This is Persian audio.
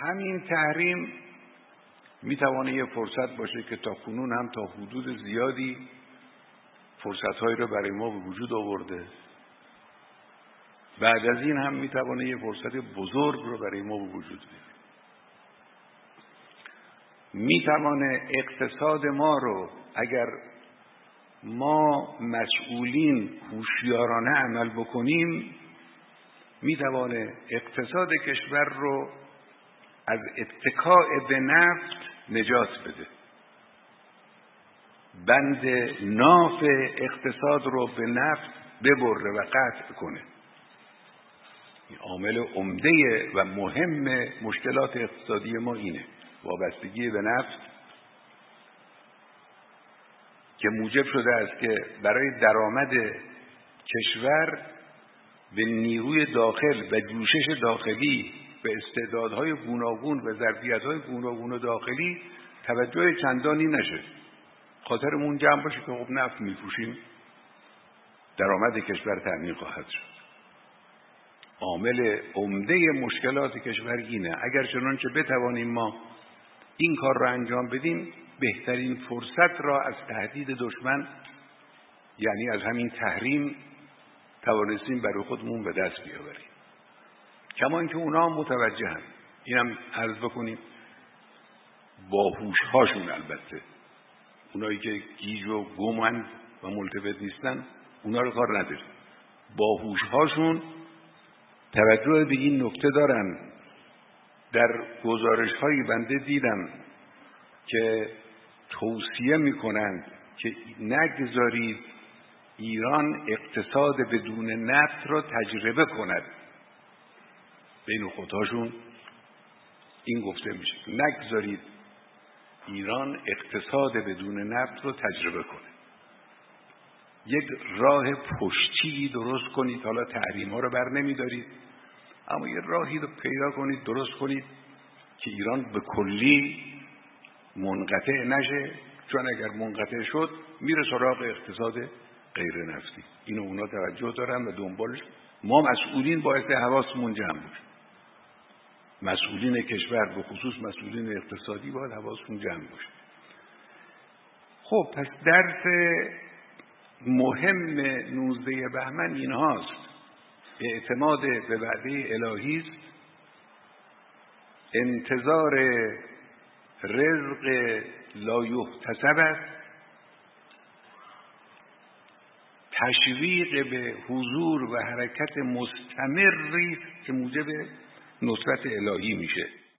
همین تحریم میتوانه یه فرصت باشه که تا کنون هم تا حدود زیادی فرصت‌هایی رو برای ما به وجود آورده. بعد از این هم میتوانه یه فرصت بزرگ رو برای ما به وجود بیاره. میتوانه اقتصاد ما رو اگر ما مسئولین هوشیارانه عمل بکنیم، میتوانه اقتصاد کشور رو از اتکاء به نفت نجات بده، بند ناف اقتصاد رو به نفت ببره و قطع کنه. این عامل عمده و مهم مشکلات اقتصادی ما اینه، وابستگی به نفت که موجب شده است که برای درآمد کشور به نیروی داخل و جوشش داخلی به استعدادهای گوناگون و ظرفیت‌های گوناگون داخلی توجه چندانی نشه. خاطرمون جمع باشه که خب نفت می‌فروشیم، درآمد کشور تأمین خواهد شد. عامل عمده مشکلات کشور اینه. اگر چنانچه بتوانیم ما این کار را انجام بدیم، بهترین فرصت را از تهدید دشمن، یعنی از همین تحریم، توانستیم برای خودمون به دست بیاوریم. کما اینکه اونا هم متوجهن، اینم عرض بکنیم، باهوش‌هاشون، البته اونایی که گیج و گمن و ملتفت نیستن اونا رو کار نداره، باهوش‌هاشون توجه به این نکته دارن. در گزارش‌هایی بنده دیدم که توصیه میکنند که نگذارید ایران اقتصاد بدون نفت را تجربه کند. بین خودهاشون این گفته میشه، نگذارید ایران اقتصاد بدون نفت را تجربه کنه. یک راه پشتی درست کنید. حالا تحریم ها رو بر نمیدارید، اما یه راهی رو پیدا کنید، درست کنید که ایران به کلی منقطع نشه، چون اگر منقطع شد میره سراغ اقتصاد غیر نفتی. اینو اونا توجه دارن و دنبالش. ما مسئولین باید حواسمون جمع باشه. مسئولین کشور، به خصوص مسئولین اقتصادی، باید حواسمون جمع باشه. خب پس درس مهم 19 بهمن این هاست: اعتماد به وعده الهی است، انتظار رزق لا یحتسب است، تشویق به حضور و حرکت مستمری که موجب نصرت الهی میشه.